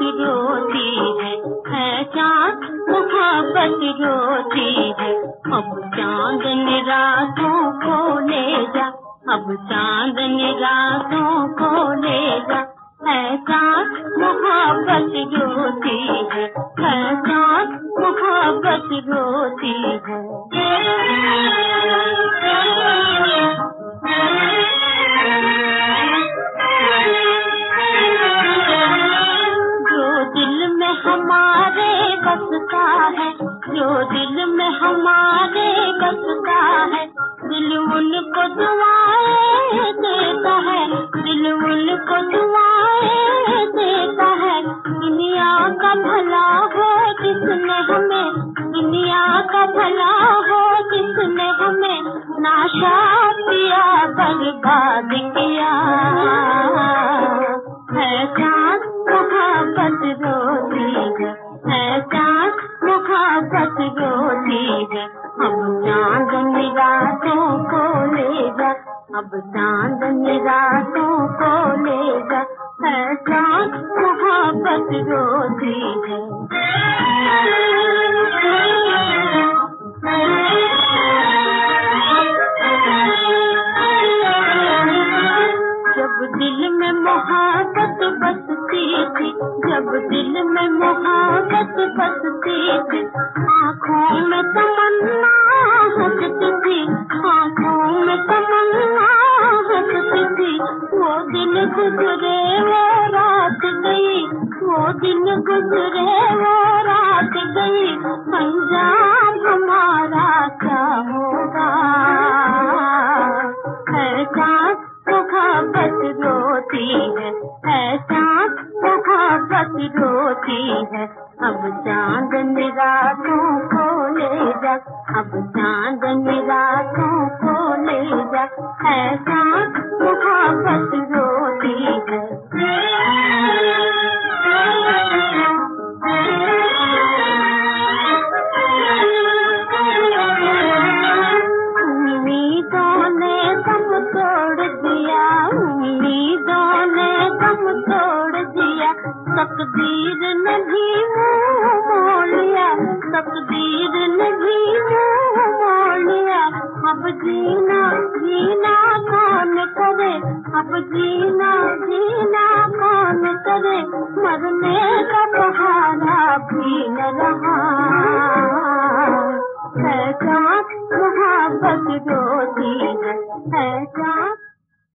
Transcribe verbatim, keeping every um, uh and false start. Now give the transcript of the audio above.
रोती है, है चाँद मोहब्बत रोती है। अब चांदन रातों को ले जा, अब चांदन रातों को ले जा, है चाँद मोहब्बत रोती है, है चाँद मोहब्बत रोती है। हमारे बसता है, जो दिल में हमारे बसता है, दिल उनको दुआएं देता है, दिल उनको दुआएं देता है। दुनिया का भला हो जिसने हमें, दुनिया का भला हो जिसने हमें नाशा किया, बर्बाद किया, है चाँद मोहब्बत रोती है, है चाँद मोहब्बत रोती है। अब चांदन रातों को ले जा, अब चांदन रातों को ले जा, है चाँद मोहब्बत रोती है। जब दिल में मोहब्बत बसती थी, जब दिल में मोहब्बत बसती थी, आँखों में तमन्ना हंसती थी, आँखों में तमन्ना हंसती थी। वो दिन गुजरे वो रात गई, वो दिन गुजरे वो रात गई, अंजाम हमारा क्या होगा, है चाँद मोहब्बत रोती है, है चाँद मोहब्बत रोती है। अब चांदन रातों को ले जा, अब चांदन रातों को ले जा, है चाँद मोहब्बत रोती है। उम्मीदों ने दम तोड़ दिया, उम्मीदों ने दम तोड़ दिया, तकदीर ने भी मुँह मोड़ लिया, तकदीर ने भी मुँह मोड़ लिया। अब जीना जीना कौन करे, अब जीना जीना कौन करे, मरने का बहाना भी न रहा, है चाँद मोहब्बत रोती है, है